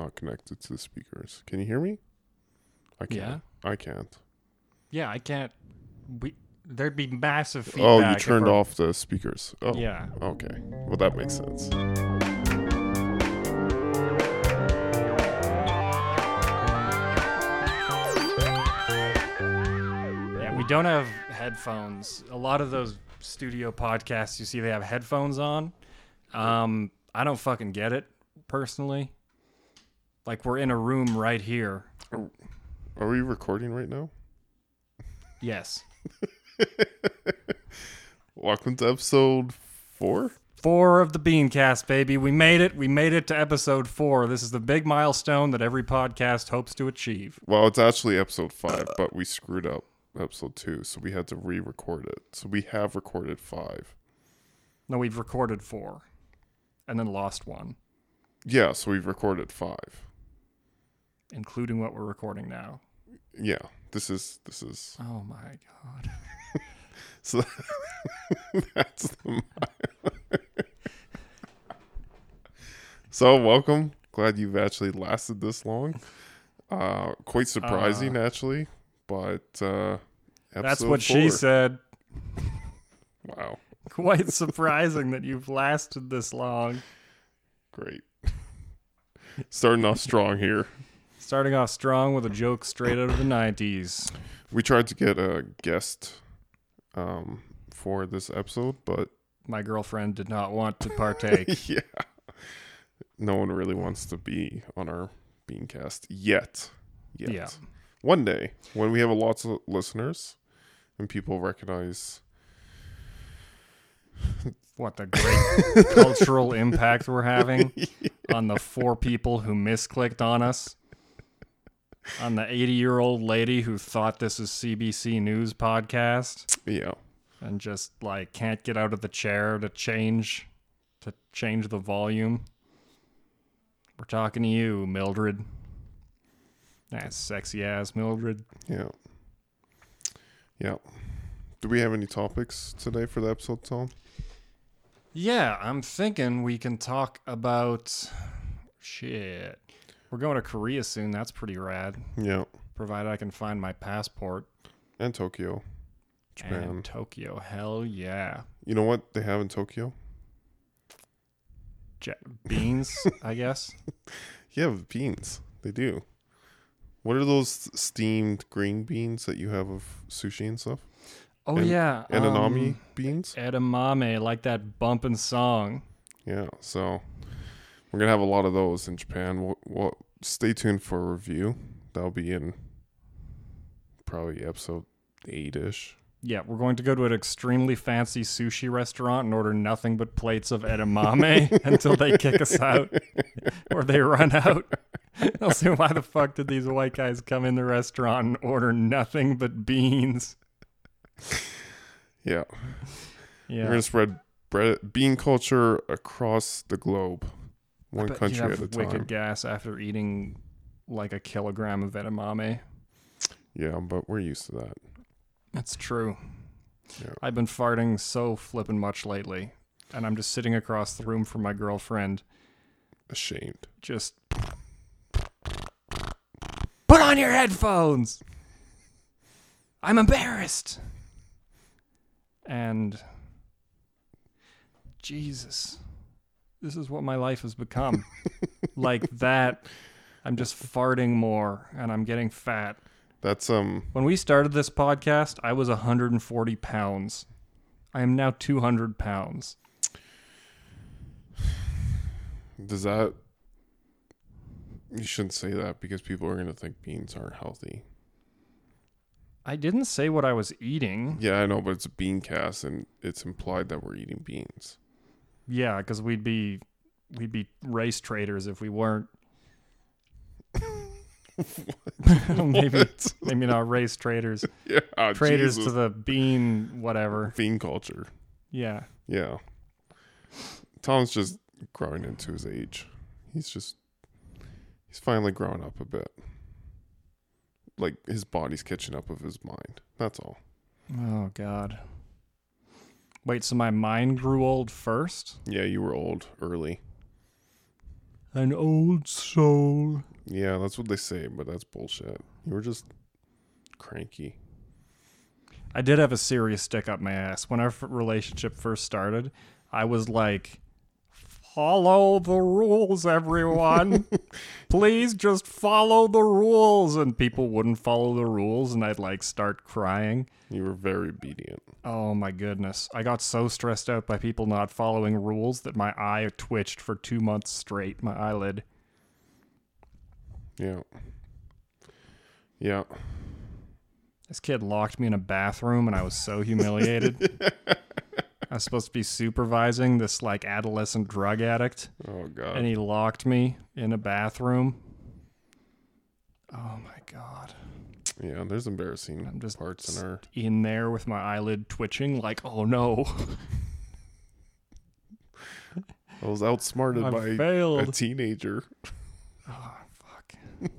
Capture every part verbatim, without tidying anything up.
not connected to the speakers. Can you hear me? I can't. Yeah. I can't. Yeah, I can't. We there'd be massive feedback. Oh, you if turned our- off the speakers. Oh, Yeah. Okay. Well, that makes sense. Yeah, we don't have headphones. A lot of those studio podcasts, you see, they have headphones on. Um, I don't fucking get it personally. Like we're in a room right here. Are we recording right now? Yes. Welcome to episode four. Four of the Beancast, baby. We made it. We made it to episode four. This is the big milestone that every podcast hopes to achieve. Well, it's actually episode five, but we screwed up episode two, so we had to re-record it. So we have recorded five. No, we've recorded four and then lost one, Yeah, so we've recorded five. including what we're recording now. Yeah, this is this is Oh my God. so that's the So welcome. Glad you've actually lasted this long. Uh quite surprising Uh, actually, but uh That's episode what four. she said. Wow. Quite surprising that you've lasted this long. Great. Starting off strong here. Starting off strong with a joke straight out of the nineties. We tried to get a guest um for this episode, but My girlfriend did not want to partake. yeah. No one really wants to be on our Beancast yet. Yet. Yeah. One day, when we have a lots of listeners and people recognize What the great cultural impact we're having on the four people who misclicked on us. On the eighty-year-old lady who thought this is C B C News podcast yeah. and just like can't get out of the chair to change to change the volume. We're talking to you, Mildred. That sexy ass Mildred. Yeah. Yeah. Do we have any topics today for the episode, Tom? Yeah, I'm thinking we can talk about shit. We're going to Korea soon. That's pretty rad. Yeah. Provided I can find my passport. And Tokyo. Japan. And Tokyo. Hell yeah. You know what they have in Tokyo? Je- beans, I guess. Yeah, beans. They do. What are those steamed green beans that you have of sushi and stuff? Oh, And- yeah. Edamame um, beans? Edamame, like that bumpin' song. Yeah, so we're going to have a lot of those in Japan. We'll, we'll stay tuned for a review. That'll be in probably episode eight-ish. Yeah, we're going to go to an extremely fancy sushi restaurant and order nothing but plates of edamame until they kick us out or they run out. They'll say, why the fuck did these white guys come in the restaurant and order nothing but beans? Yeah. Yeah. We're going to spread bread, bean culture across the globe. One Bet country you'd at have a wicked time. gas after eating like a kilogram of edamame. Yeah, but we're used to that. That's true. Yeah. I've been farting so flippin' much lately, and I'm just sitting across the room from my girlfriend, Ashamed. just put on your headphones. I'm embarrassed. And Jesus, this is what my life has become. Like that, I'm just farting more, and I'm getting fat. That's, um, When we started this podcast, I was one hundred forty pounds. I am now two hundred pounds. does that, you shouldn't say that because people are going to think beans aren't healthy. I didn't say what I was eating. Yeah, I know, but it's a bean cast and it's implied that we're eating beans. Yeah, because we'd be we'd be race traders if we weren't. maybe What? maybe not race traders. Yeah, oh, Traders Jesus. to the bean whatever. Bean culture. Yeah. Yeah. Tom's just growing into his age. He's just, he's finally growing up a bit. Like, his body's catching up with his mind. That's all. Oh God. Wait, so my mind grew old first? Yeah, you were old early. An old soul. Yeah, that's what they say, but that's bullshit. You were just cranky. I did have a serious stick up my ass. When our f- relationship first started, I was like, follow the rules, everyone. Please just follow the rules. And people wouldn't follow the rules, and I'd like start crying. You were very obedient. Oh my goodness. I got so stressed out by people not following rules that my eye twitched for two months straight, my eyelid. Yeah. Yeah. This kid locked me in a bathroom and I was so humiliated. I was supposed to be supervising this like adolescent drug addict. Oh, God. And he locked me in a bathroom. Oh my God. Yeah, there's embarrassing I'm just parts in our... in there with my eyelid twitching like, oh no. I was outsmarted I by failed. a teenager. Oh, fuck.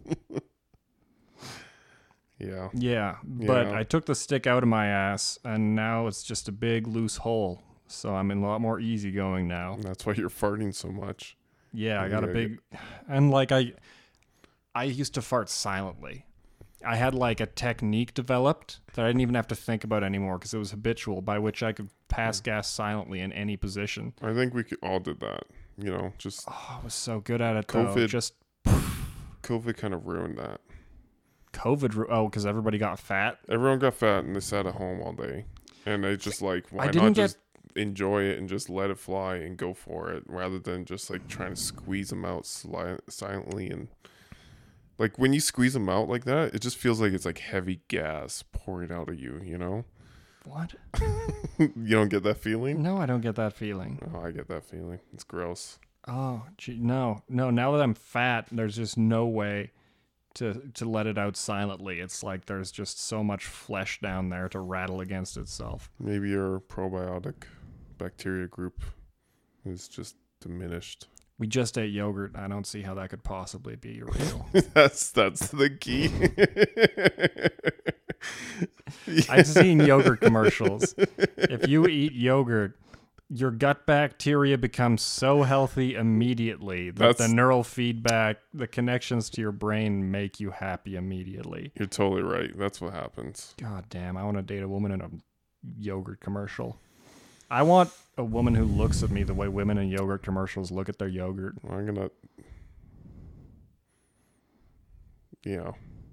Yeah. Yeah, but Yeah. I took the stick out of my ass, and now it's just a big loose hole. So I'm in a lot more easygoing now. That's why you're farting so much. Yeah, I got a Yeah, big, and like I, I used to fart silently. I had like a technique developed that I didn't even have to think about anymore because it was habitual, by which I could pass gas silently in any position. I think we could, all did that. You know, just Oh, I was so good at it though. COVID- Just COVID kind of ruined that. COVID. ru- Oh, because everybody got fat. Everyone got fat and they sat at home all day. And they just like, why didn't not get- just enjoy it and just let it fly and go for it rather than just like trying to squeeze them out sli- silently. And like when you squeeze them out like that, it just feels like it's like heavy gas pouring out of you, you know? What? You don't get that feeling? No, I don't get that feeling. Oh, I get that feeling. It's gross. Oh, gee, no, no. Now that I'm fat, there's just no way to to let it out silently. It's like there's just so much flesh down there to rattle against itself. Maybe your probiotic bacteria group is just diminished. We just ate yogurt. I don't see how that could possibly be real. that's that's the key. I've seen yogurt commercials. If you eat yogurt, your gut bacteria becomes so healthy immediately that That's- the neural feedback, the connections to your brain make you happy immediately. You're totally right. That's what happens. God damn, I want to date a woman in a yogurt commercial. I want a woman who looks at me the way women in yogurt commercials look at their yogurt. I'm gonna, yeah.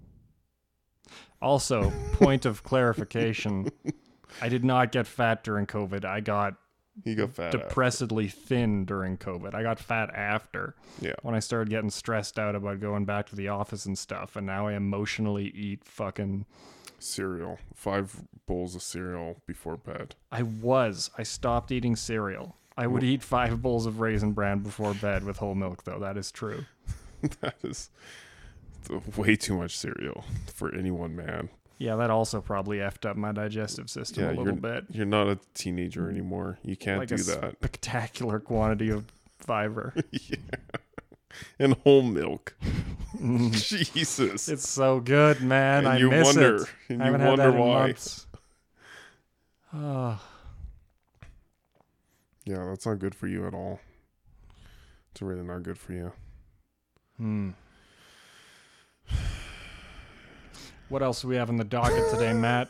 Also, point of clarification, I did not get fat during COVID. I got You got fat. after. depressedly thin during COVID. I got fat after Yeah. when I started getting stressed out about going back to the office and stuff, and now I emotionally eat fucking... Cereal. Five bowls of cereal before bed. I was. I stopped eating cereal. I would eat five bowls of Raisin Bran before bed with whole milk, though. That is true. That is way too much cereal for any one man. Yeah, that also probably effed up my digestive system Yeah, a you're little bit. you're not a teenager anymore. You can't Like do a that. spectacular quantity of fiber. Yeah. And whole milk. Mm. Jesus. It's so good, man. And I you miss wonder, it. and I you haven't wonder had that in why. months. Oh, Yeah, that's not good for you at all. It's really not good for you. hmm. What else do we have in the docket today, Matt?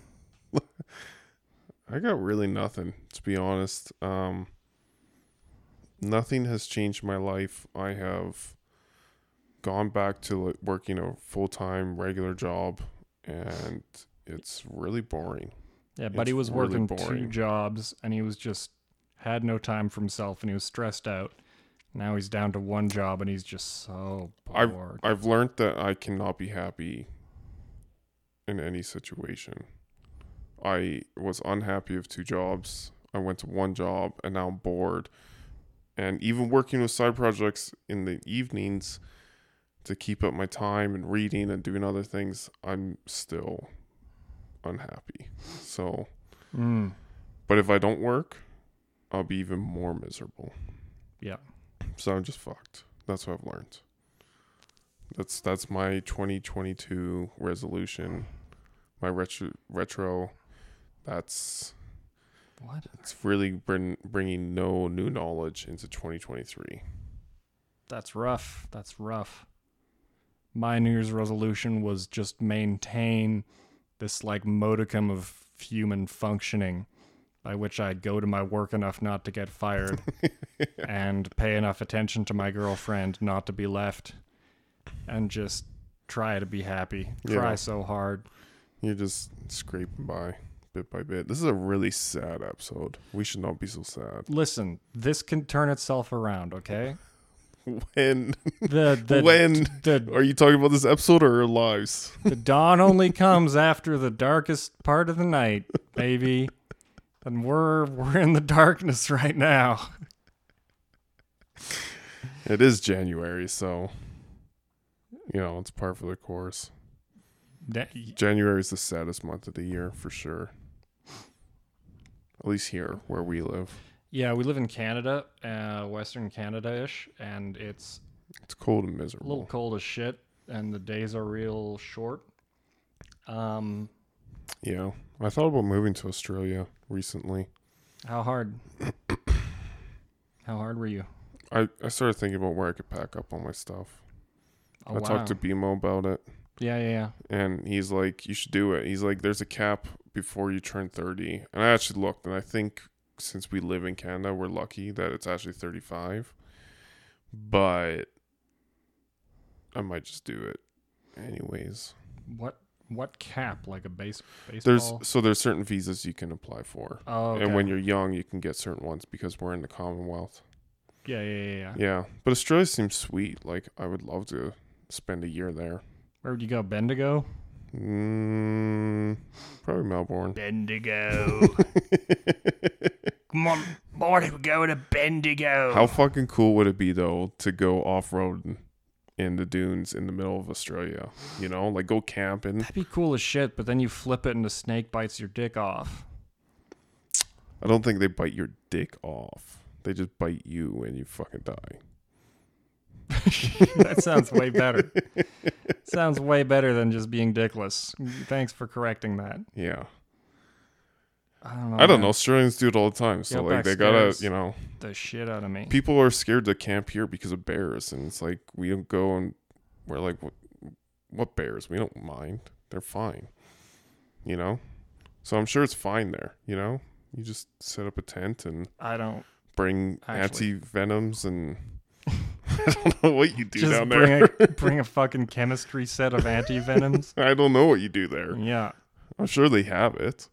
I got really nothing, to be honest. Um, nothing has changed my life. I have gone back to like, working a full-time regular job, and it's really boring. Yeah, Buddy It's was really working two boring. jobs, and he was just had no time for himself, and he was stressed out. Now he's down to one job, and he's just so I've bored. I've learned that I cannot be happy in any situation. I was unhappy with two jobs. I went to one job, and now I'm bored. And even working with side projects in the evenings to keep up my time and reading and doing other things, I'm still unhappy. So, Mm, but if I don't work, I'll be even more miserable. yeah. So I'm just fucked. That's what I've learned. That's that's my twenty twenty-two resolution. My retro retro. That's What? it's really bring, bringing no new knowledge into twenty twenty-three. That's rough. That's rough. My New Year's resolution was just maintain this like modicum of human functioning, by which I go to my work enough not to get fired and pay enough attention to my girlfriend not to be left, and just try to be happy. Try Yeah. so hard. You're just scraping by bit by bit. This is a really sad episode. We should not be so sad. Listen, this can turn itself around, okay? When? The the When? the, Are you talking about this episode or our lives? the dawn only comes after the darkest part of the night, baby. And we're we're in the darkness right now. It is January, so, you know, it's par for the course. That- January is the saddest month of the year, for sure. At least here, where we live. Yeah, we live in Canada, uh, Western Canada-ish, and it's It's cold and a little miserable. cold as shit, and the days are real short. Um, Yeah. I thought about moving to Australia recently. how hard? How hard were you? I, I started thinking about where I could pack up all my stuff. Oh, I wow. talked to B M O about it, Yeah, yeah, yeah. and he's like, you should do it. He's like, there's a cap before you turn thirty. And I actually looked, and I think since we live in Canada, we're lucky that it's actually thirty-five. But I might just do it anyways. What what cap? Like a base There's baseball? so there's certain visas you can apply for. oh, okay. And when you're young, you can get certain ones because we're in the Commonwealth. yeah, yeah, yeah, yeah. Yeah. But Australia seems sweet. Like, I would love to spend a year there. Where would you go? Bendigo? Mm, probably Melbourne. Bendigo. Come on, boy, we're going to Bendigo. How fucking cool would it be, though, to go off-road in the dunes in the middle of Australia? You know, like go camping. That'd be cool as shit, but then you flip it and the snake bites your dick off. I don't think they bite your dick off. They just bite you and you fucking die. That sounds way better. Sounds way better than just being dickless. Thanks for correcting that. Yeah. I don't know. I don't man. know. Australians do it all the time. So, Outback like, they gotta, scares you know. The shit out of me. People are scared to camp here because of bears. And it's like, we don't go and we're like, what, what bears? We don't mind. They're fine. You know? So I'm sure it's fine there, you know? You just set up a tent and I don't bring Actually. anti-venoms and I don't know what you do just down bring there. a bring a fucking chemistry set of anti-venoms. I don't know what you do there. Yeah. I'm sure they have it.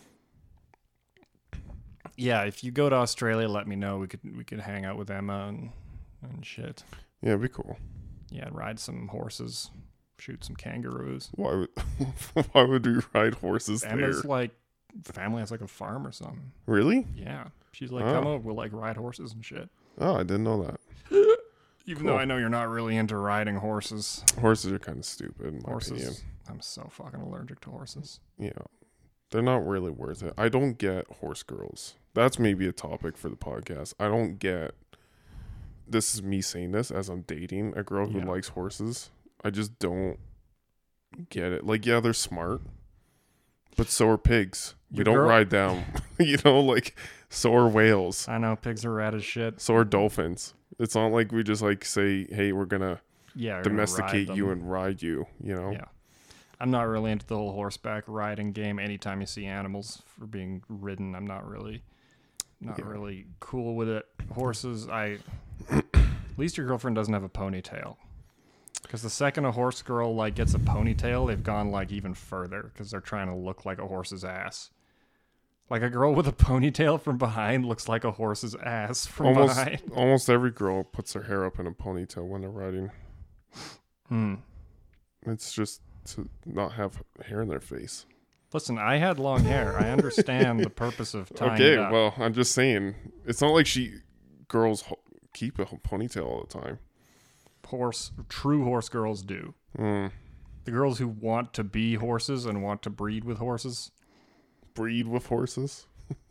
Yeah, if you go to Australia, let me know. We could we could hang out with Emma and and shit. Yeah, it'd be cool. Yeah, ride some horses, shoot some kangaroos. Why would why would we ride horses Emma's there? like family has like a farm or something. Really? Yeah. She's like, Oh. come over, we'll like ride horses and shit. Oh, I didn't know that. Even Cool. though I know you're not really into riding horses. Horses are kind of stupid in my Horses opinion. I'm so fucking allergic to horses. Yeah. They're not really worth it. I don't get horse girls. That's maybe a topic for the podcast. I don't get this is me saying this as I'm dating a girl who Yeah. likes horses. I just don't get it. Like, yeah, they're smart, but so are pigs. We Your don't girl- ride them. You know, like, so are whales. I know pigs are rad as shit. So are dolphins. It's not like we just like say, hey, we're gonna Yeah, you're gonna ride domesticate you them. and ride you, you know? Yeah. I'm not really into the whole horseback riding game. Anytime you see animals for being ridden, I'm not really not Yeah. really cool with it. Horses, I at least your girlfriend doesn't have a ponytail. Because the second a horse girl like gets a ponytail, they've gone like even further because they're trying to look like a horse's ass. Like a girl with a ponytail from behind looks like a horse's ass from Almost behind. almost every girl puts her hair up in a ponytail when they're riding. Hmm. It's just to not have hair in their face. Listen, I had long hair. I understand the purpose of tying Okay, it up. well, I'm just saying, it's not like she girls ho- keep a ponytail all the time. Horse, true horse girls do. Mm. The girls who want to be horses and want to breed with horses, Breed with horses.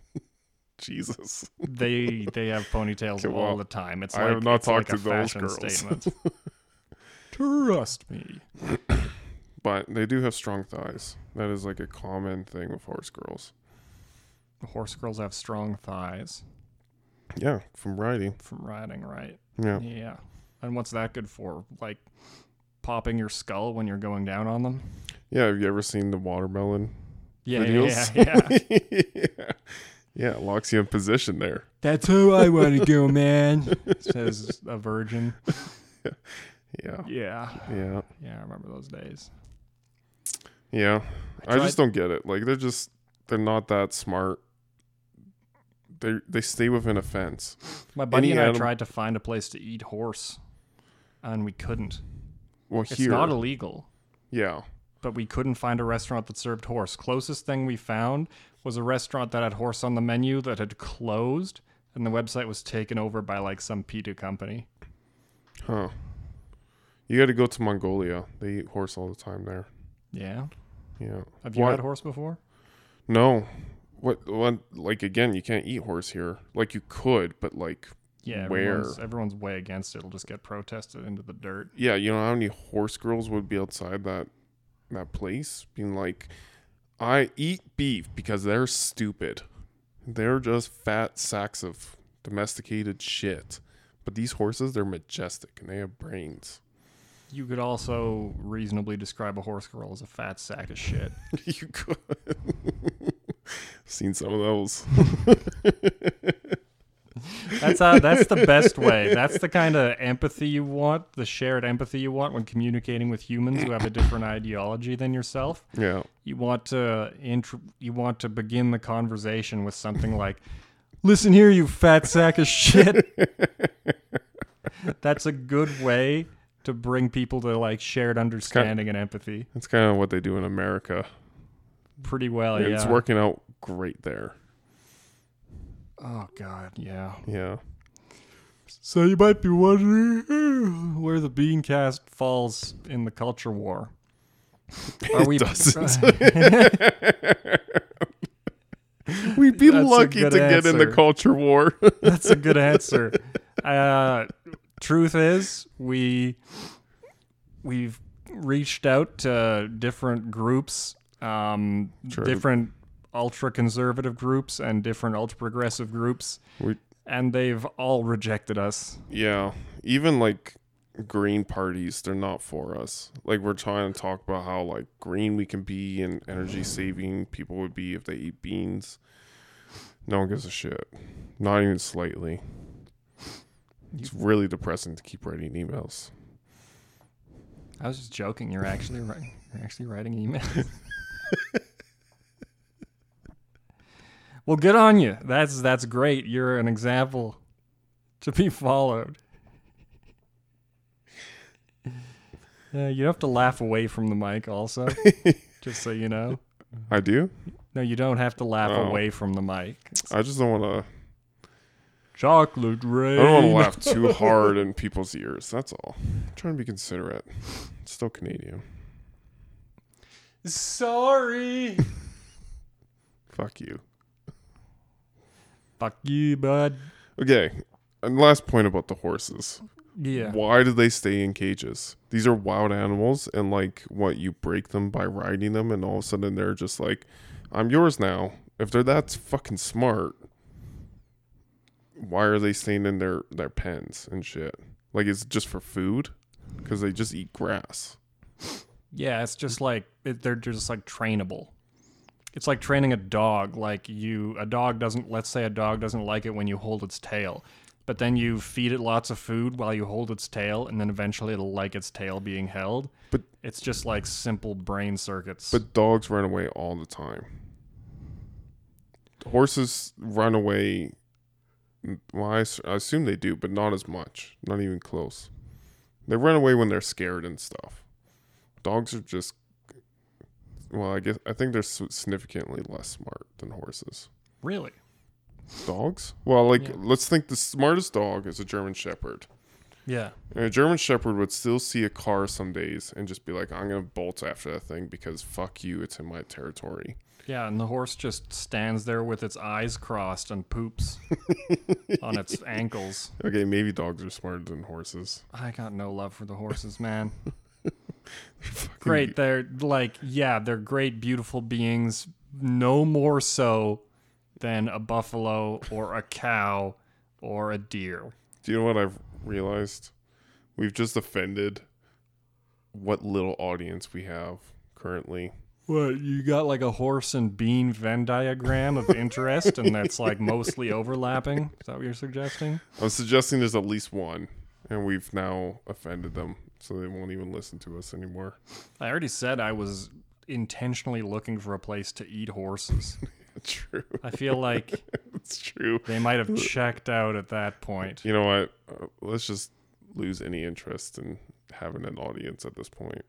Jesus, they they have ponytails Okay, all well, the time. It's I like have not it's like talked a to those fashion girls. statement. Trust me. but they do have strong thighs. That is like a common thing with horse girls. Horse girls have strong thighs Yeah, from riding. from riding, right? Yeah, Yeah. And what's that good for? Like popping your skull when you're going down on them? Yeah, have you ever seen the watermelon Yeah, videos? yeah, yeah. yeah. Yeah, it locks you in position there. That's how I want to go, man. Says a virgin. Yeah. Yeah. Yeah. Yeah, I remember those days. Yeah. I, I just don't get it. Like they're just they're not that smart. They they stay within a fence. My buddy Any and I anim- tried to find a place to eat horse, and we couldn't. Well, It's here. not illegal, Yeah. but we couldn't find a restaurant that served horse. Closest thing we found was a restaurant that had horse on the menu that had closed, and the website was taken over by like some PETA company. Huh. You got to go to Mongolia. They eat horse all the time there. Yeah. Yeah. Have you What? had horse before? No. What? What? Like again, you can't eat horse here. Like you could, but like Yeah. where? Everyone's, everyone's way against it. It'll just get protested into the dirt. Yeah. You know how many horse girls would be outside that that place, being like, "I eat beef because they're stupid. They're just fat sacks of domesticated shit." But these horses, they're majestic and they have brains. You could also reasonably describe a horse girl as a fat sack of shit. You could. Seen some of those. That's how. That's the best way. That's the kind of empathy you want, the shared empathy you want when communicating with humans who have a different ideology than yourself. Yeah. You want to intro, You want to begin the conversation with something like, "Listen here, you fat sack of shit." That's a good way to bring people to like shared understanding and empathy. That's kind of what they do in America. Pretty well, And yeah. It's working out great there. Oh God, yeah. Yeah. So you might be wondering where the Beancast falls in the culture war. Are we? doesn't. We'd be That's a lucky to good get in the answer. culture war. That's a good answer. Uh, truth is, we we've reached out to different groups, um, Sure. different ultra conservative groups and different ultra progressive groups, We- and they've all rejected us. Yeah. Even like green parties, they're not for us. Like we're trying to talk about how like green we can be and energy saving people would be if they eat beans. No one gives a shit. Not even slightly. It's really depressing to keep writing emails. I was just joking. You're actually writing. You're actually writing emails. Well, good on you. That's that's great. You're an example to be followed. Uh, you have to laugh away from the mic, also, just so you know. I do? No, you don't have to laugh Oh. away from the mic. It's I just don't want to. chocolate rain. I don't want to laugh too hard in people's ears. That's all. I'm trying to be considerate. It's still Canadian. Sorry. Fuck you. Fuck you, bud. Okay. And last point about the horses. Yeah. Why do they stay in cages? These are wild animals, and like what, you break them by riding them, and all of a sudden they're just like, I'm yours now. If they're that fucking smart, why are they staying in their, their pens and shit? Like, it's just for food? Because they just eat grass. Yeah, it's just like it, they're just like trainable. It's like training a dog. Like you, a dog doesn't. Let's say a dog doesn't like it when you hold its tail, but then you feed it lots of food while you hold its tail, and then eventually it'll like its tail being held. But it's just like simple brain circuits. but dogs run away all the time. Horses run away. Well, I, s- I assume they do, but not as much. Not even close. They run away when they're scared and stuff. Dogs are just, well, I guess I think they're s- significantly less smart than horses. really, Dogs? Well, like Yeah. let's think the smartest dog is a German Shepherd. yeah, And a German Shepherd would still see a car some days and just be like, I'm gonna bolt after that thing because fuck you, it's in my territory. yeah. And the horse just stands there with its eyes crossed and poops on its ankles. Okay, maybe dogs are smarter than horses. I got no love for the horses, man. Great, they're like, yeah, they're great, beautiful beings. No more so than a buffalo or a cow or a deer. Do you know what I've realized? We've just offended what little audience we have currently. What, you got like a horse and bean Venn diagram of interest and that's like mostly overlapping? Is that what you're suggesting? I'm suggesting there's at least one, and we've now offended them, so they won't even listen to us anymore. I already said I was intentionally looking for a place to eat horses. True. I feel like It's true. they might have checked out at that point. You know what? Uh, let's just lose any interest in having an audience at this point.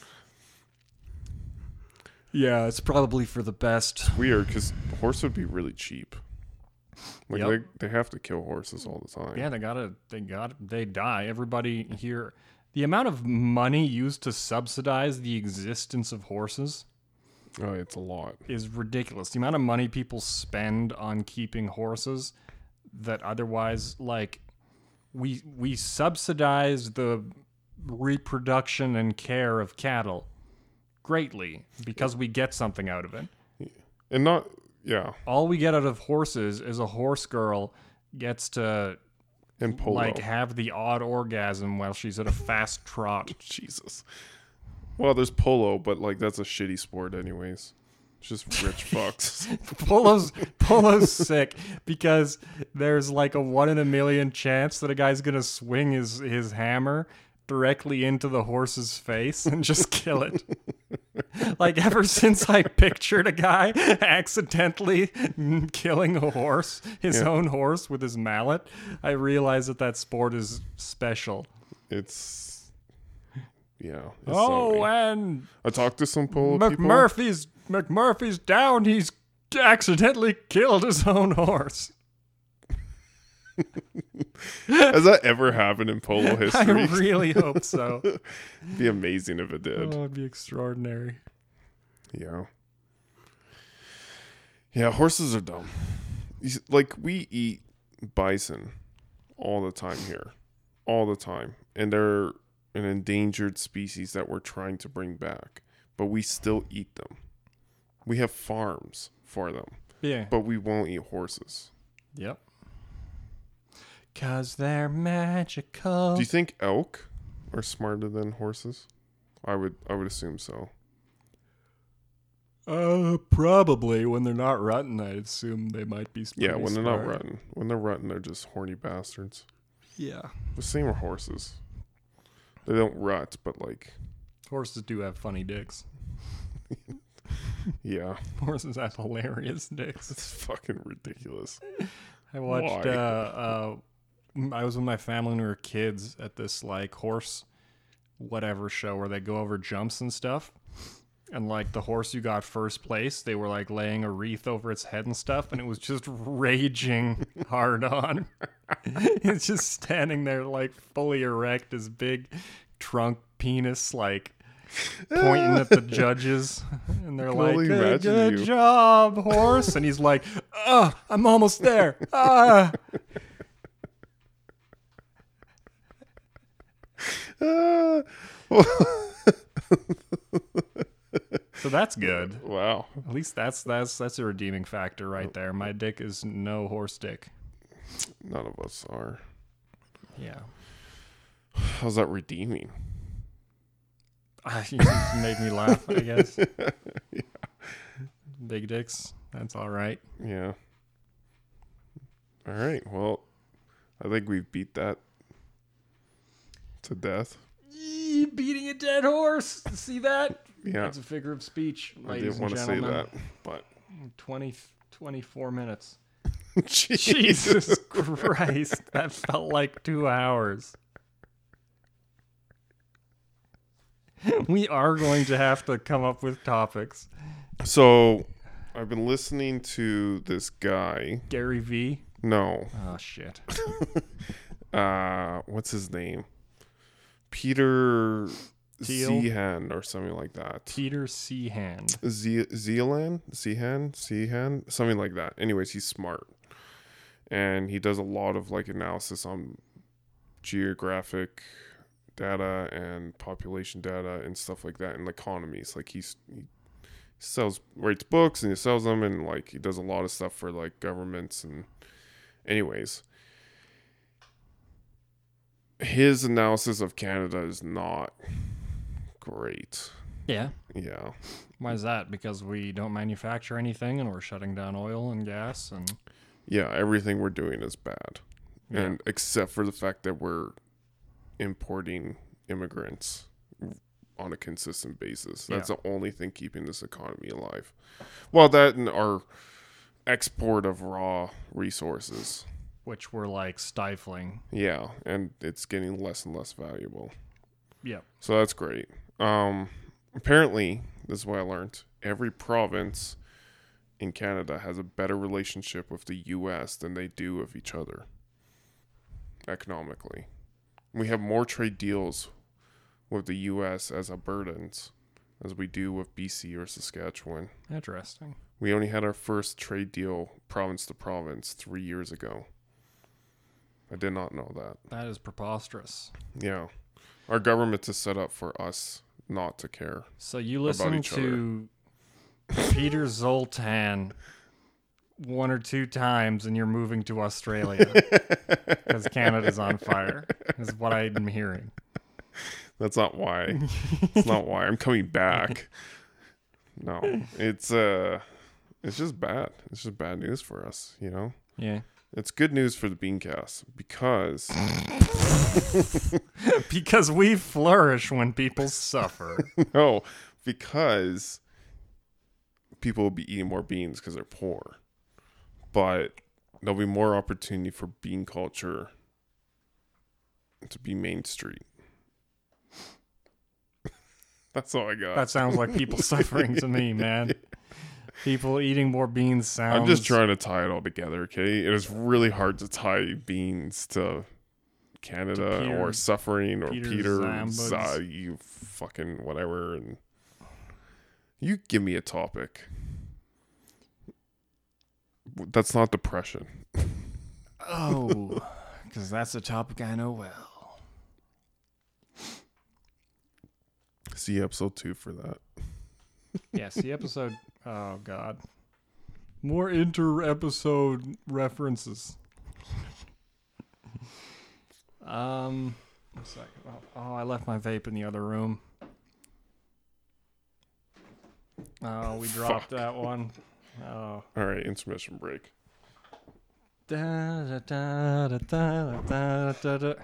Yeah, it's probably for the best. It's weird because horse would be really cheap. Like Yep. they, they have to kill horses all the time. Yeah, they gotta, they got, they die. Everybody here, the amount of money used to subsidize the existence of horses Oh, it's a lot. is ridiculous. The amount of money people spend on keeping horses that otherwise, like, we we subsidize the reproduction and care of cattle greatly because we get something out of it. And not, yeah, All we get out of horses is a horse girl gets to and polo. like have the odd orgasm while she's at a fast trot. Jesus. Well, there's polo, but like that's a shitty sport anyways. It's just rich fucks. Polo's Polo's sick because there's like a one in a million chance that a guy's gonna swing his his hammer directly into the horse's face and just kill it. Like ever since I pictured a guy accidentally killing a horse, his Yeah. own horse with his mallet, I realized that that sport is special. It's, yeah. It's Oh, so and I talked to some polo people. McMurphy's McMurphy's down. He's accidentally killed his own horse. Has that ever happened in polo I history? really hope so. It'd be amazing if it did. Oh, it'd be extraordinary. Yeah. Yeah, horses are dumb. You s- Like, we eat bison all the time here. All the time. And they're an endangered species that we're trying to bring back. But we still eat them. We have farms for them. Yeah. But we won't eat horses. Yep. Cause they're magical. Do you think elk are smarter than horses? I would I would assume so. Uh, probably when they're not rutting, I assume they might be. Yeah, pretty when they're smart. not rutting. When they're rutting, they're just horny bastards. Yeah. The same are horses. They don't rut, but like, Horses do have funny dicks. yeah, Horses have hilarious dicks. it's fucking ridiculous. I watched. Why? Uh, uh, m- I was with my family when we were kids at this like horse, whatever show where they go over jumps and stuff. And like the horse who got first place, they were like laying a wreath over its head and stuff, and it was just raging hard on. It's just standing there like fully erect, his big trunk penis like pointing at the judges, and they're can like, only "Good, imagine good you." job, horse," and he's like, "Oh, I'm almost there." Ah. Ah, So that's good. wow. At least that's that's that's a redeeming factor right there. My dick is no horse dick. None of us are. Yeah. How's that redeeming? Ah, you just made me laugh, I guess. Big dicks. That's all right. Yeah. All right. Well, I think we've beat that to death. Yee, beating a dead horse. See that? Yeah. That's a figure of speech, I ladies didn't want and to say gentlemen. that, but twenty, twenty-four minutes. Jesus. Jesus Christ. That felt like two hours. We are going to have to come up with topics. So, I've been listening to this guy. Gary V. No. Oh, shit. Uh, what's his name? Peter Thiel? Zeehan or something like that. Peter Seahand. Ze- Zeeland? Zeehan? Seahan? Something like that. Anyways, he's smart. And he does a lot of like analysis on geographic data and population data and stuff like that and economies. Like he's he sells writes books and he sells them and like he does a lot of stuff for like governments and anyways. his analysis of Canada is not great. Yeah. Yeah. Why is that? Because we don't manufacture anything and we're shutting down oil and gas and Yeah, everything we're doing is bad. Yeah. And except for the fact that we're importing immigrants on a consistent basis. That's Yeah. the only thing keeping this economy alive. Well, that and our export of raw resources. which we're like stifling. Yeah, and it's getting less and less valuable. Yeah. So that's great. Um, apparently, this is what I learned. Every province in Canada has a better relationship with the U S than they do with each other economically. We have more trade deals with the U S as Albertans as we do with B C or Saskatchewan. Interesting. We only had our first trade deal province to province three years ago. I did not know that. That is preposterous. Yeah. Our government is set up for us not to care. So you listen each to Peter Zoltan one or two times and you're moving to Australia because Canada's on fire, is what I'm hearing. That's not why. It's not why. I'm coming back. No. It's uh it's just bad. It's just bad news for us, you know? Yeah. It's good news for the Beancast because Because we flourish when people suffer. no, because people will be eating more beans because they're poor. But there'll be more opportunity for bean culture to be Main Street. That's all I got. That sounds like people suffering to me, man. People eating more beans sounds... I'm just trying to tie it all together, okay? It is really hard to tie beans to Canada To Peter- or suffering or Peter Peter, Zambas. Za, you fucking whatever. And you give me a topic. That's not depression. Oh, because that's a topic I know well. See episode two for that. Yeah, see episode... Oh, God. More inter-episode references. Um, one second. Oh, oh, I left my vape in the other room. Oh, we dropped Fuck. that one. Oh. All right, intermission break. Da, da, da, da, da, da, da, da.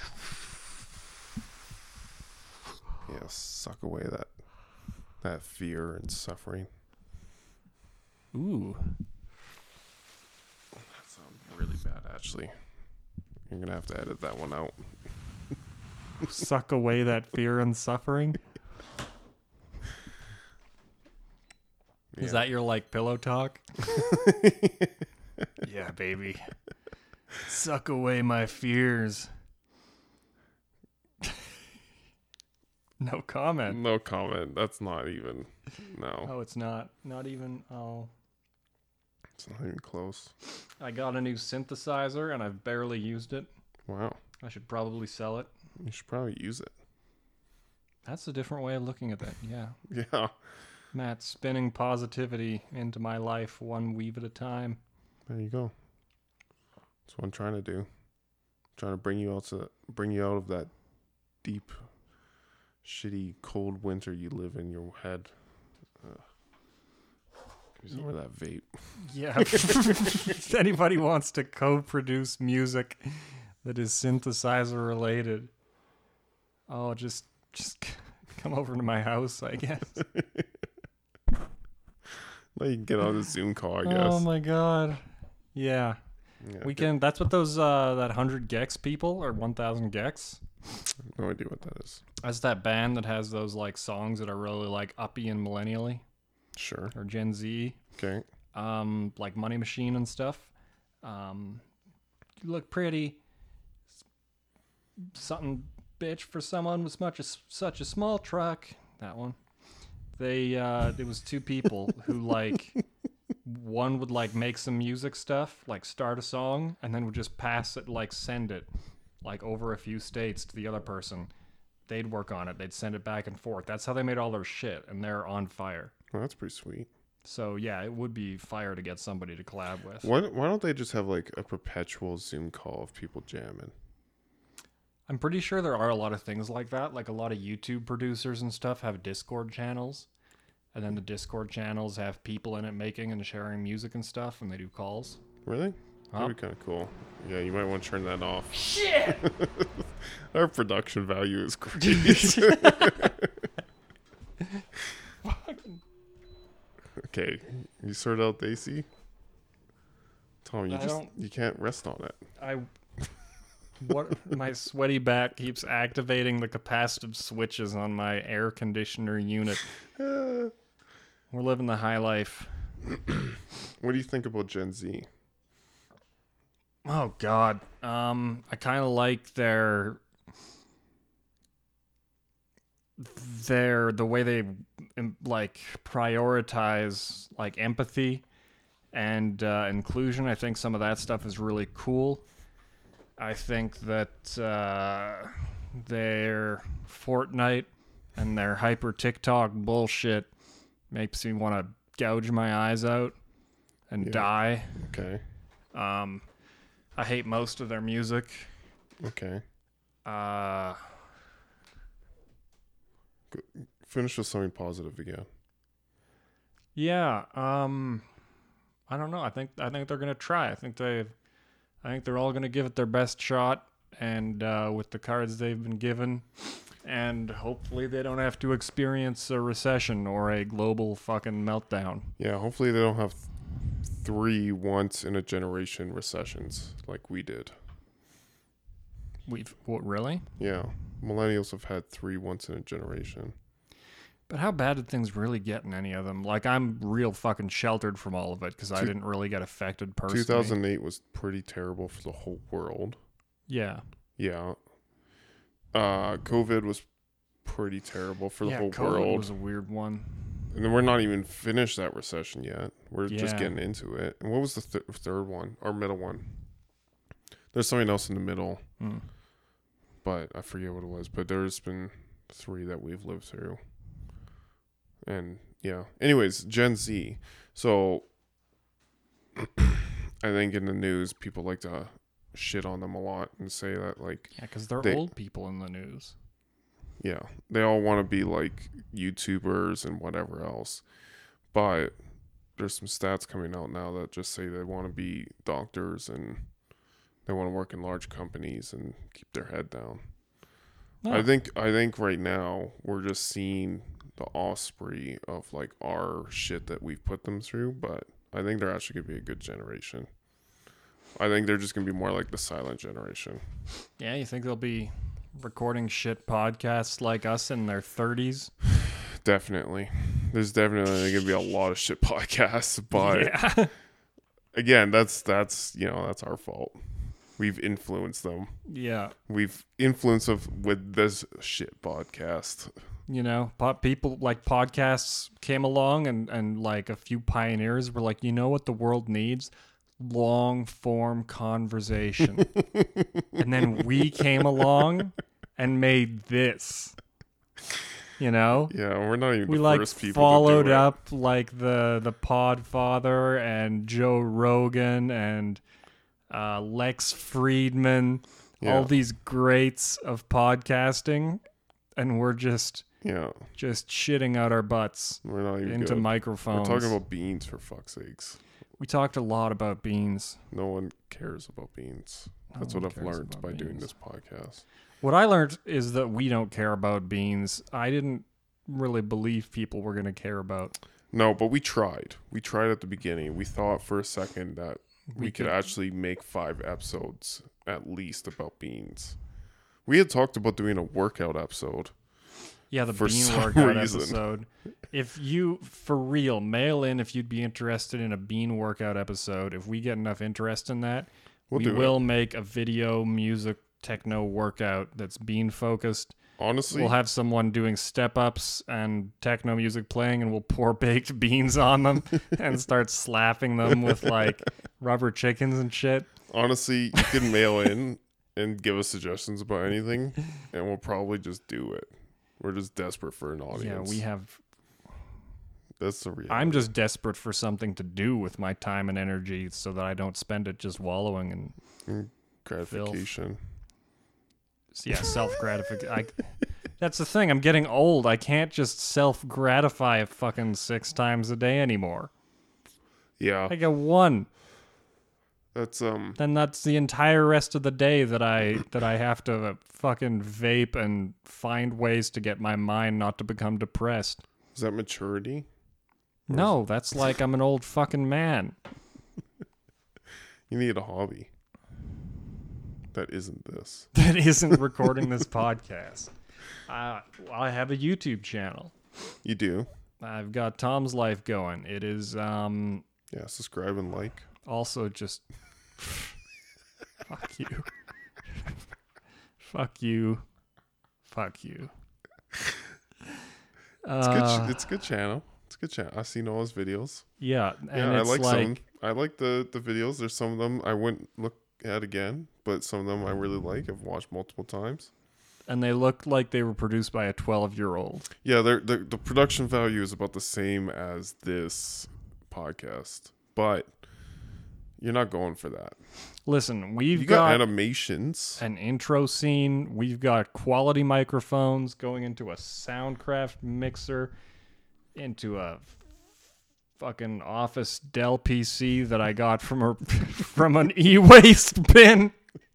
Yeah, suck away that that fear and suffering. Ooh. That sounds really bad, actually. You're gonna have to edit that one out. Suck away that fear and suffering. Yeah. Is that your, like, pillow talk? Yeah, baby. Suck away my fears. No comment. No comment. That's not even. No, Oh, it's not. Not even. Oh. it's not even close. I got a new synthesizer and I've barely used it. Wow, I should probably sell it. you should probably use it. That's a different way of looking at that. Yeah. Yeah, Matt, spinning positivity into my life one weave at a time. there you go. That's what I'm trying to do. trying to bring you out to bring you out of that deep, shitty, cold winter you live in your head. Uh, give me some of that vape. Yeah. If anybody wants to co-produce music that is synthesizer related, oh, just just come over to my house, I guess. Well, you can get on a Zoom call, I guess. Oh my god. Yeah. Yeah, We get- can that's what those uh that one hundred gex people or one thousand gex. no idea what that is. That's that band that has those like songs that are really like uppy and millennially Sure. or Gen Z. Okay. Um like Money Machine and stuff. Um you look pretty. Something bitch for someone with such a such a small truck. That one. They uh it was two people who like one would like make some music stuff, like start a song, and then would just pass it, like send it, like over a few states to the other person. They'd work on it. They'd send it back and forth. That's how they made all their shit, and they're on fire. Well, that's pretty sweet. So yeah, it would be fire to get somebody to collab with. Why, why don't they just have like a perpetual Zoom call of people jamming? I'm pretty sure there are a lot of things like that. Like a lot of YouTube producers and stuff have Discord channels. And then the Discord channels have people in it making and sharing music and stuff, and they do calls. Really? Huh? That'd be kind of cool. Yeah, you might want to turn that off. Shit! Our production value is great. Okay, you sort out the A C? Tom, you I just don't- you can't rest on it. I what my sweaty back keeps activating the capacitive switches on my air conditioner unit. Uh, We're living the high life. what do you think about Gen Z? Oh God. Um, I kind of like their their the way they um, like prioritize like empathy and uh, inclusion. I think some of that stuff is really cool. I think that uh, their Fortnite and their hyper TikTok bullshit makes me want to gouge my eyes out and Yeah. die. Okay. Um, I hate most of their music. Okay. Uh, Finish with something positive again. yeah. Um, I don't know. I think I think they're gonna try. I think they, I think they're all gonna give it their best shot, and uh, with the cards they've been given, and hopefully they don't have to experience a recession or a global fucking meltdown. Yeah, hopefully they don't have th- three once in a generation recessions like we did. We've what really? Yeah, millennials have had three once in a generation. But how bad did things really get in any of them? Like, I'm real fucking sheltered from all of it because I Two- didn't really get affected personally. two thousand eight was pretty terrible for the whole world. Yeah. Yeah. Uh, COVID was pretty terrible for the yeah, whole COVID world. was a weird one. And then we're not even finished that recession yet. We're just Yeah. getting into it. And what was the th- third one? Or middle one? There's something else in the middle, Hmm. but I forget what it was. But there's been three that we've lived through. And yeah. Anyways, Gen Z. So I think in the news, people like to shit on them a lot and say that, like, Yeah, because they're They- old people in the news. yeah, they all want to be like YouTubers and whatever else. But there's some stats coming out now that just say they want to be doctors and they want to work in large companies and keep their head down. Oh. I think I think right now we're just seeing the offspring of like our shit that we've put them through, but I think they're actually gonna be a good generation. I think they're just gonna be more like the silent generation. Yeah, you think they'll be recording shit podcasts like us in their thirties? Definitely. There's definitely gonna be a lot of shit podcasts, but yeah. again, that's that's you know, that's our fault. We've influenced them. yeah. We've influenced them with this shit podcast. You know, po- people like podcasts came along and, and like a few pioneers were like, you know what the world needs? Long form conversation. And then we came along and made this. You know? Yeah, we're not even We the like first people followed to do it. up like the the Podfather and Joe Rogan and uh, Lex Friedman, Yeah. all these greats of podcasting, and we're just Yeah, just shitting out our butts we're not even into good. microphones. We're talking about beans, for fuck's sakes. we talked a lot about beans. No one cares about beans. No That's one what I've cares learned about by doing beans. this podcast. What I learned is that we don't care about beans. I didn't really believe people were going to care about. No, but we tried. We tried at the beginning. We thought for a second that we, We could, could- actually make five episodes at least about beans. We had talked about doing a workout episode. Yeah, the For bean some workout reason. episode. If you, for real, mail in if you'd be interested in a bean workout episode. If we get enough interest in that, We'll we do will it. make a video music techno workout that's bean focused. Honestly, We'll have someone doing step ups and techno music playing, and we'll pour baked beans on them and start slapping them with like rubber chickens and shit. honestly, you can mail in and give us suggestions about anything, and we'll probably just do it. We're just desperate for an audience. Yeah, we have. That's the reality. I'm just desperate for something to do with my time and energy so that I don't spend it just wallowing in gratification. yeah, self gratification. That's the thing. I'm getting old. I can't just self gratify fucking six times a day anymore. Yeah. I get one. That's um Then that's the entire rest of the day that I that I have to fucking vape and find ways to get my mind not to become depressed. is that maturity? No, that's like I'm an old fucking man. You need a hobby. That isn't this. That isn't recording this podcast. Uh, well, I have a YouTube channel. You do? I've got Tom's Life going. It is um Yeah, subscribe and like. also just fuck you. Fuck you. Fuck you. It's Uh, good ch- it's a good channel. It's a good channel. I've seen all his videos. yeah, and Yeah, I it's like, like some. I like the the videos. There's some of them I wouldn't look at again, but some of them I really like. I've watched multiple times. and they looked like they were produced by a twelve-year-old. Yeah, they're, the the production value is about the same as this podcast, but you're not going for that. Listen, we've You got, got animations. an intro scene. We've got quality microphones going into a Soundcraft mixer, into a fucking Office Dell P C that I got from a from an e-waste bin.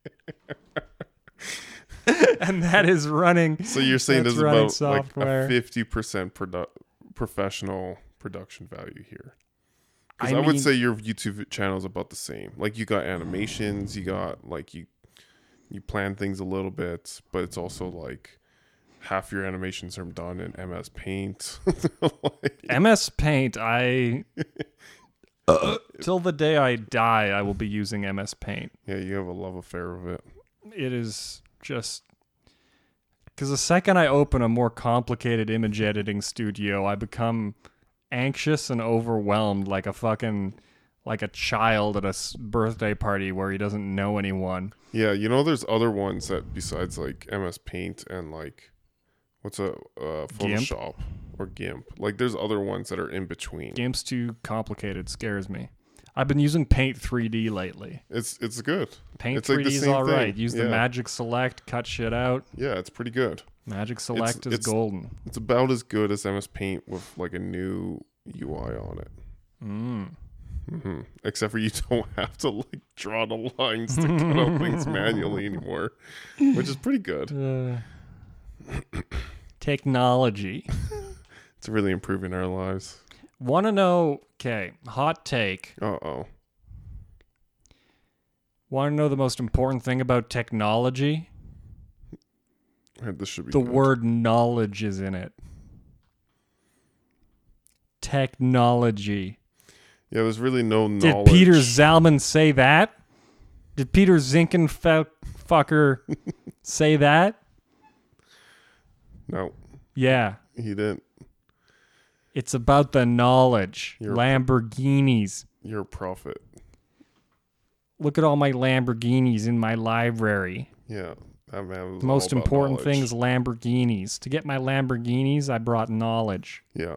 And that is running. So you're saying that's there's running about software. like a fifty percent produ- professional production value here. Because I I, would mean- say your YouTube channel is about the same. Like you got animations, you got like you you plan things a little bit, but it's also like half your animations are done in M S Paint. Like, M S Paint, I till the day I die, I will be using M S Paint. yeah, you have a love affair of it. It is just because the second I open a more complicated image editing studio, I become anxious and overwhelmed like a fucking like a child at a s- birthday party where he doesn't know anyone. Yeah, you know, there's other ones that besides like M S Paint and like what's a uh, Photoshop or GIMP. Like there's other ones that are in between. Game's too complicated, scares me. I've been using Paint three D lately. It's it's good. Paint It's like the three D is same all right. thing. Use the Yeah. Magic Select, cut shit out. Yeah, it's pretty good. Magic Select is it's- golden. It's about as good as M S Paint with like a new U I on it. Mm. hmm Except for you don't have to like draw the lines to cut out things manually anymore, which is pretty good. Uh, technology. It's really improving our lives. Want to know? Okay, hot take. Uh oh. Want to know the most important thing about technology? This should be The good. word knowledge is in it. Technology. Yeah, there's really no Did knowledge. Peter Zalman say that? Did Peter Zinkenfucker say that? No, Yeah. he didn't. It's about the knowledge. You're- Lamborghinis. You're a prophet. Look at all my Lamborghinis in my library. Yeah, that man was The most all about important thing knowledge. is Lamborghinis. To get my Lamborghinis, I brought knowledge. Yeah.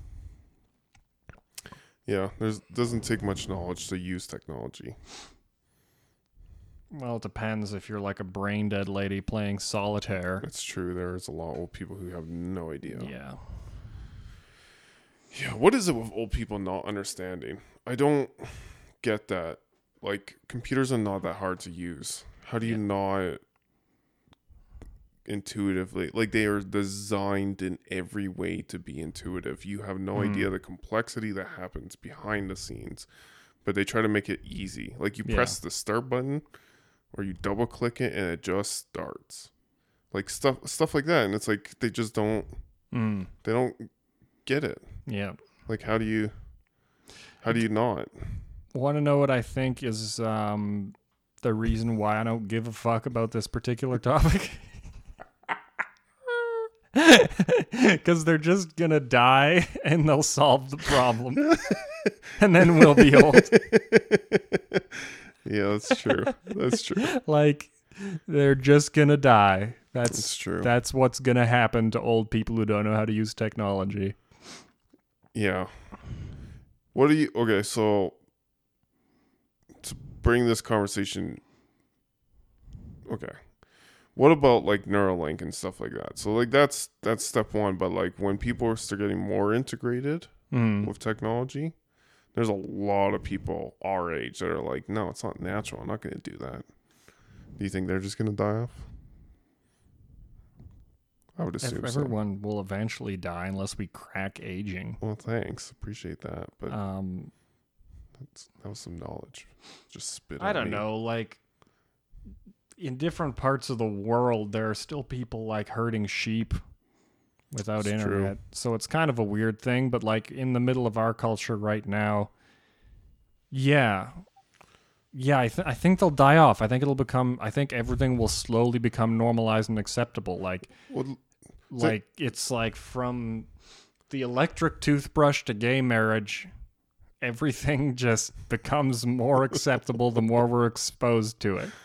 Yeah, there's doesn't take much knowledge to use technology. Well, it depends if you're like a brain dead lady playing solitaire. It's true. There's a lot of old people who have no idea. Yeah. Yeah, what is it with old people not understanding? I don't get that. Like, computers are not that hard to use. How do you Yeah. not intuitively, like, they are designed in every way to be intuitive. You have no Mm. idea the complexity that happens behind the scenes, but they try to make it easy. Like, you Yeah. press the start button or you double click it and it just starts. Like, stuff stuff like that. And it's like they just don't Mm. they don't get it. Yeah. Like, how do you how do you not? Want to know what I think is um, the reason why I don't give a fuck about this particular topic? Because they're just going to die and they'll solve the problem. And then we'll be old. Yeah, that's true. That's true. Like, they're just going to die. That's, That's true. That's what's going to happen to old people who don't know how to use technology. Yeah. What do you okay, so to bring this conversation okay. what about like Neuralink and stuff like that? So like that's that's step one. But like when people start getting more integrated Mm. with technology, there's a lot of people our age that are like, no, it's not natural. I'm not going to do that. Do you think they're just going to die off? I would assume so. Everyone will eventually die unless we crack aging. Well, thanks. Appreciate that. But Um, that's, that was some knowledge. Just spit I at don't me. know, like in different parts of the world, there are still people like herding sheep without It's true. internet. So it's kind of a weird thing, but like in the middle of our culture right now, yeah. Yeah, I, th- I think they'll die off. I think it'll become, I think everything will slowly become normalized and acceptable. Like, Well, like it's like from the electric toothbrush to gay marriage, everything just becomes more acceptable the more we're exposed to it.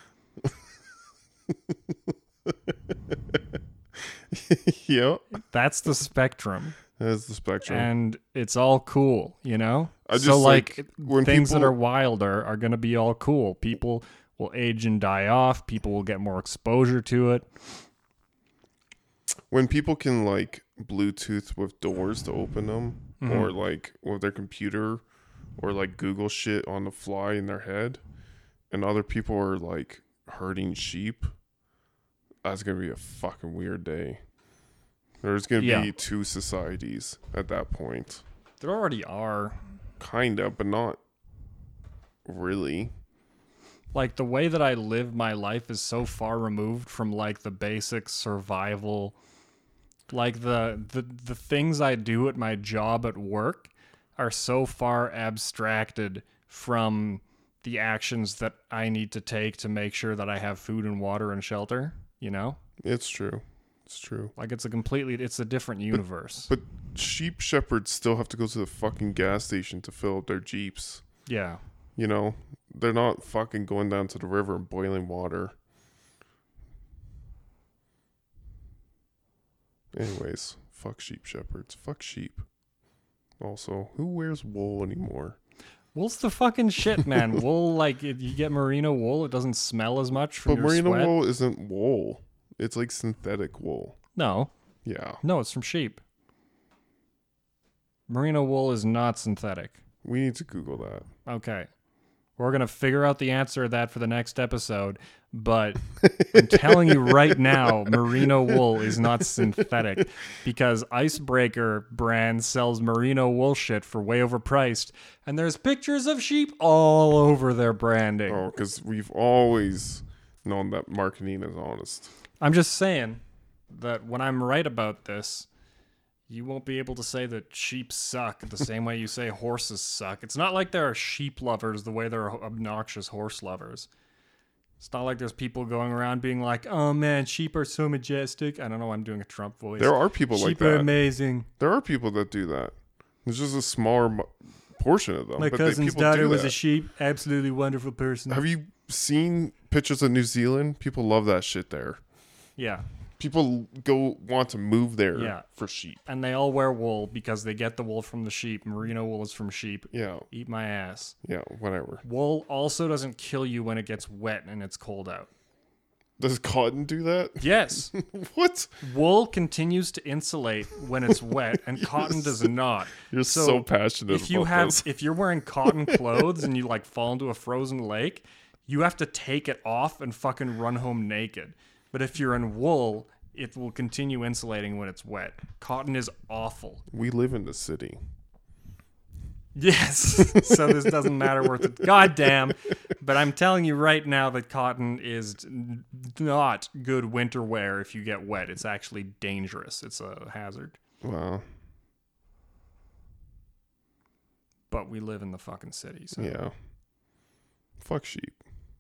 yeah, That's the spectrum, that's the spectrum. and it's all cool, you know. I just so like, like, when things people, that are wilder are going to be all cool. People will age and die off. People will get more exposure to it. when people can like Bluetooth with doors to open them, Mhm. or like with their computer, or like Google shit on the fly in their head, and other people are like herding sheep, that's gonna be a fucking weird day. There's gonna Yeah. be two societies at that point, There already are. kinda, but not really. Like the way that I live my life is so far removed from like the basic survival, like the the the things I do at my job at work are so far abstracted from the actions that I need to take to make sure that I have food and water and shelter, you know? It's true. It's true. Like it's a completely it's a different universe. But sheep shepherds still have to go to the fucking gas station to fill up their Jeeps. yeah. You know, they're not fucking going down to the river and boiling water. Anyways, fuck sheep shepherds. Fuck sheep. Also, who wears wool anymore? Wool's the fucking shit, man. Wool, like if you get merino wool, it doesn't smell as much from But your merino sweat. wool isn't wool. It's like synthetic wool. No, Yeah. no, it's from sheep. Merino wool is not synthetic. We need to Google that. Okay. We're going to figure out the answer to that for the next episode, but I'm telling you right now, merino wool is not synthetic because Icebreaker brand sells merino wool shit for way overpriced, and there's pictures of sheep all over their branding. Oh, because we've always known that marketing is honest. I'm just saying that when I'm right about this, you won't be able to say that sheep suck the same way you say horses suck. It's not like there are sheep lovers the way there are obnoxious horse lovers. It's not like there's people going around being like, oh man, sheep are so majestic. I don't know why I'm doing a Trump voice. There are people sheep like are that. amazing. There are people that do that. There's just a smaller mo- portion of them. My but they- cousin's people daughter do was that. a sheep. Absolutely wonderful person. Have you seen pictures of New Zealand? People love that shit there. Yeah. People go want to move there Yeah. for sheep. And they all wear wool because they get the wool from the sheep. Merino wool is from sheep. Yeah, Eat my ass. yeah, whatever. Wool also doesn't kill you when it gets wet and it's cold out. Does cotton do that? Yes. What? Wool continues to insulate when it's wet, and cotton does not. You're so, So, passionate If you about have, this. if you're wearing cotton clothes and you like fall into a frozen lake, you have to take it off and fucking run home naked. But if you're in wool, it will continue insulating when it's wet. Cotton is awful. We live in the city. Yes. So this doesn't matter worth it. Goddamn. But I'm telling you right now that cotton is n- not good winter wear if you get wet. It's actually dangerous. It's a hazard. Wow. But we live in the fucking city. So Yeah. Fuck sheep.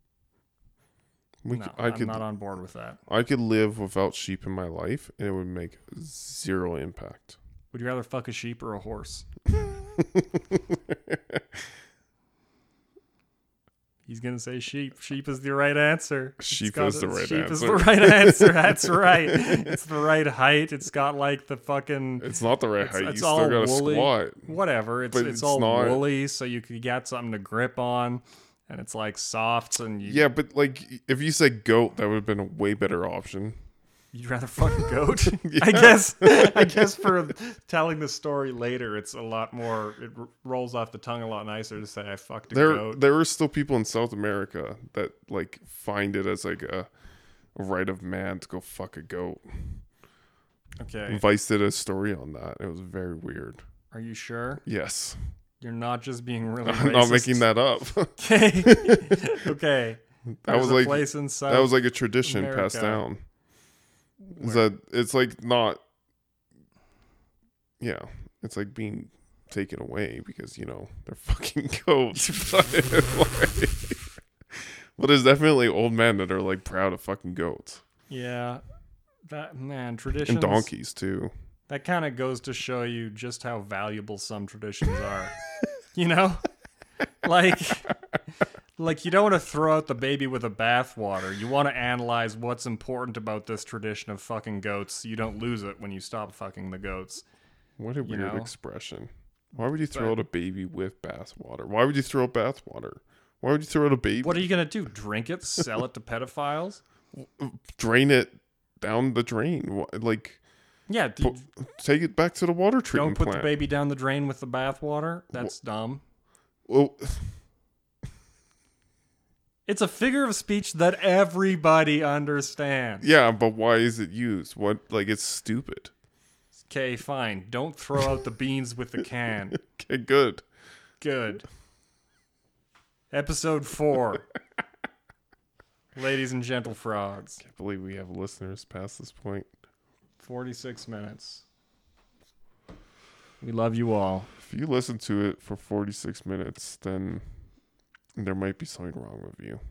We no, c- I I'm could not on board with that. I could live without sheep in my life and it would make zero impact. Would you rather fuck a sheep or a horse? He's gonna say sheep. Sheep is the right answer. It's Sheep got is the a- right sheep is answer. the right answer. That's right. It's the right height. It's got like the fucking It's not the right It's- height. it's you all still gotta woolly. squat. whatever. It's But it's, it's all not- woolly, so you could get something to grip on, and it's like softs, and you, Yeah, but like if you said goat, that would have been a way better option. you'd rather fuck a goat. Yeah. I guess. I guess for telling the story later, it's a lot more. It r- rolls off the tongue a lot nicer to say I fucked a There, goat. there are still people in South America that like find it as like a, a right of man to go fuck a goat. Okay, Vice did a story on that. It was very weird. are you sure? Yes, You're not just being really I'm racist. not making that up. Okay. Okay. That There's was a like place in South that was like a tradition passed America. down. Is Where- that it's like not. Yeah, it's like being taken away because you know they're fucking goats. but, like, but there's definitely old men that are like proud of fucking goats Yeah. That man, traditions. and donkeys too. That kind of goes to show you just how valuable some traditions are. You know? Like like you don't want to throw out the baby with the bathwater. You want to analyze what's important about this tradition of fucking goats so you don't lose it when you stop fucking the goats. What a You weird know? expression. Why would you throw But- out a baby with bath water? Why would you throw out bath water? Why would you throw out a baby? What are you going to do? Drink it? Sell it to pedophiles? Drain it down the drain. Wha- Like Yeah, pu- dude, take it back to the water don't treatment put plant. the baby down the drain with the bathwater. That's dumb. Well, It's a figure of speech that everybody understands. yeah, but why is it used? What like it's stupid. Okay, fine. Don't throw out the beans with the can. Okay, good. Good. Episode four. Ladies and gentle frogs. Can't believe we have listeners past this point. forty-six minutes. We love you all. If you listen to it for forty-six minutes, then there might be something wrong with you.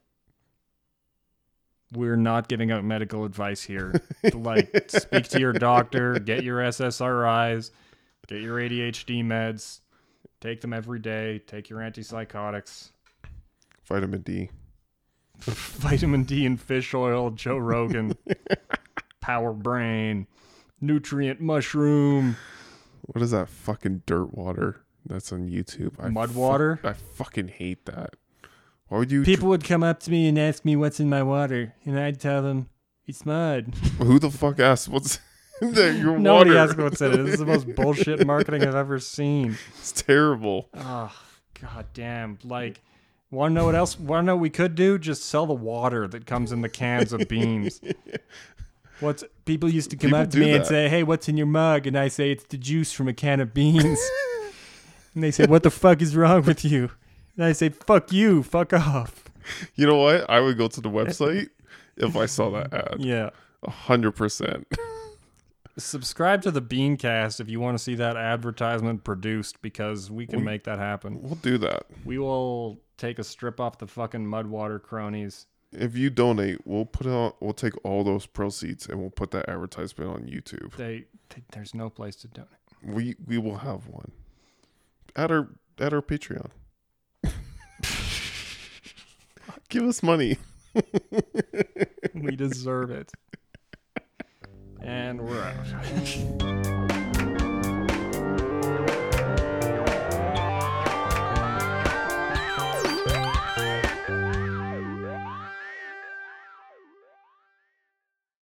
We're not giving out medical advice here. Like, speak to your doctor, get your S S R Is, get your A D H D meds, take them every day, take your antipsychotics, Vitamin D. vitamin D and fish oil, Joe Rogan, Power Brain, Nutrient Mushroom, What is that fucking dirt water that's on YouTube? I Mud fuck- water? I fucking hate that. Why would you? People would come up to me and ask me what's in my water, and I'd tell them it's mud. Who the fuck asked what's in there? Your Nobody water. asked me what's in it. This is the most bullshit marketing I've ever seen. It's terrible. Oh, god damn. Like, want to know what else? Want to know what we could do? Just sell the water that comes in the cans of beans. What's people used to come People up to do me and that. say, "Hey, what's in your mug?" And I say, "It's the juice from a can of beans." And they say, "What the fuck is wrong with you?" And I say, "Fuck you, fuck off." You know what? I would go to the website if I saw that ad. Yeah. A hundred percent. Subscribe to the Beancast if you want to see that advertisement produced, because we can We- make that happen. We'll do that. We will take a strip off the fucking Mudwater cronies. If you donate, we'll put on. We'll take all those proceeds and we'll put that advertisement on YouTube. They, they there's no place to donate. We we will have one at our at our Patreon. Give us money. We deserve it. And we're out.